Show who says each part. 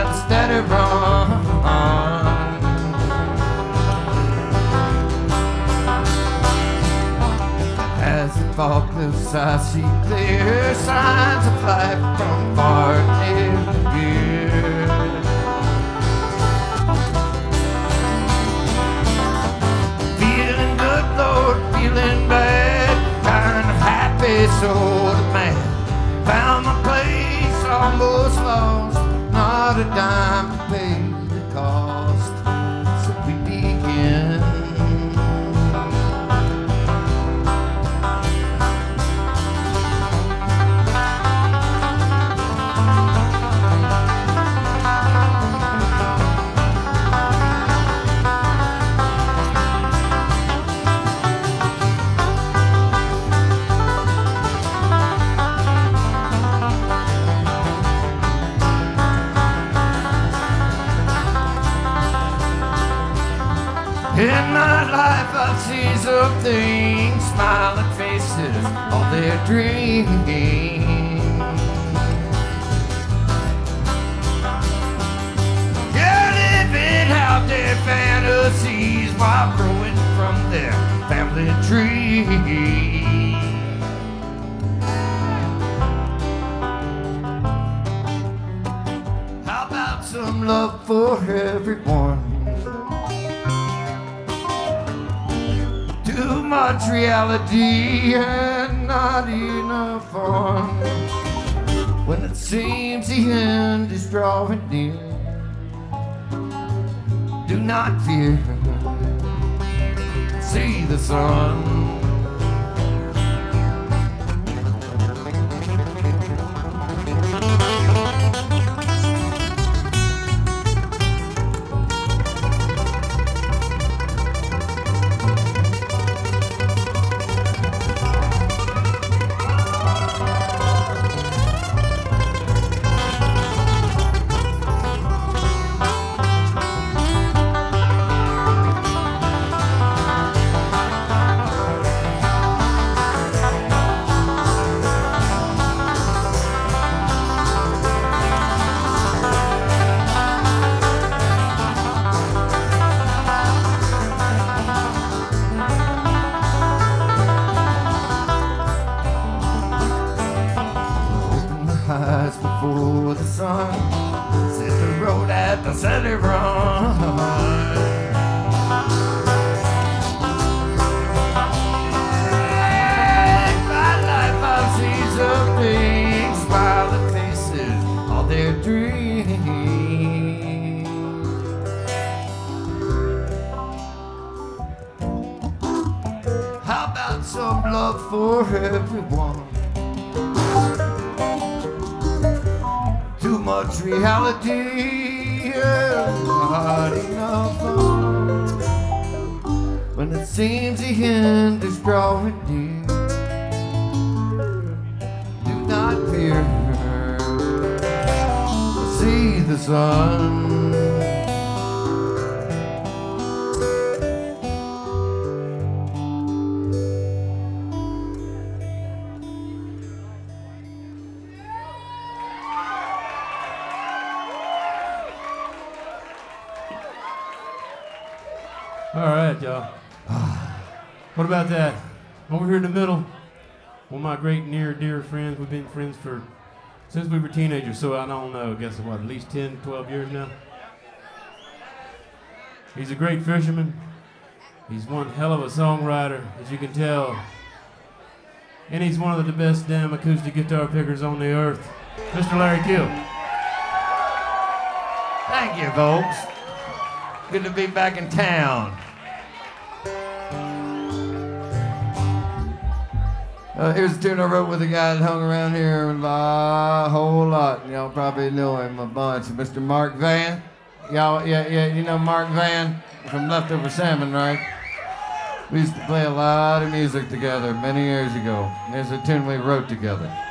Speaker 1: at the steady run. As the fog lifts, I see clear signs of life from far and near. Feeling good, Lord, feeling bad, kind of happy, sort of mad. Found my place, almost lost, not a dime to pay the cost. So we begin. In my life I've seen some things, smiling faces, all their dreams. Yeah, living out their fantasies while growing from their family tree. How about some love for everyone? Too much reality and not enough fun. When it seems the end is drawing near, do not fear, see the sun. Before the sun set the road at the steady run. My life I've seen some things, smiling faces, all their dreams. How about some love for everyone? Too much reality, not enough fun. When it seems the end is drawing near, do not fear, see the sun.
Speaker 2: All right, y'all. What about that? Over here in the middle, one of my great near dear friends. We've been friends since we were teenagers, so I don't know, I guess what, at least 10, 12 years now? He's a great fisherman. He's one hell of a songwriter, as you can tell. And he's one of the best damn acoustic guitar pickers on the earth. Mr. Larry Kill.
Speaker 1: Thank you, folks. Good to be back in town. Here's a tune I wrote with a guy that hung around here a whole lot. Y'all probably know him a bunch. Mr. Mark Van. Y'all, yeah, you know Mark Van from Leftover Salmon, right? We used to play a lot of music together many years ago. Here's a tune we wrote together.